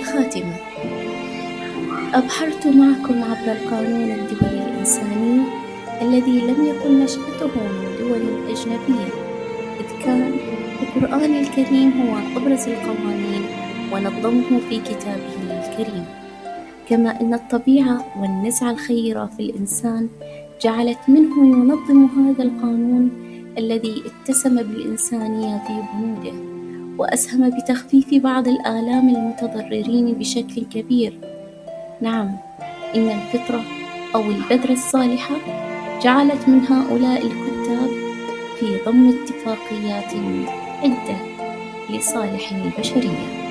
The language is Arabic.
الخاتمة، أبحرت معكم عبر القانون الدولي الإنساني الذي لم يكن نشأته من دول أجنبية، إذ كان القرآن الكريم هو أبرز القوانين ونظمه في كتابه الكريم، كما أن الطبيعة والنزعة الخيرة في الإنسان جعلت منه ينظم هذا القانون الذي اتسم بالإنسانية في بنوده، وأسهم بتخفيف بعض الآلام المتضررين بشكل كبير. نعم، إن الفطرة أو البذرة الصالحة جعلت من هؤلاء الكتاب في ضم اتفاقيات عدة لصالح البشرية.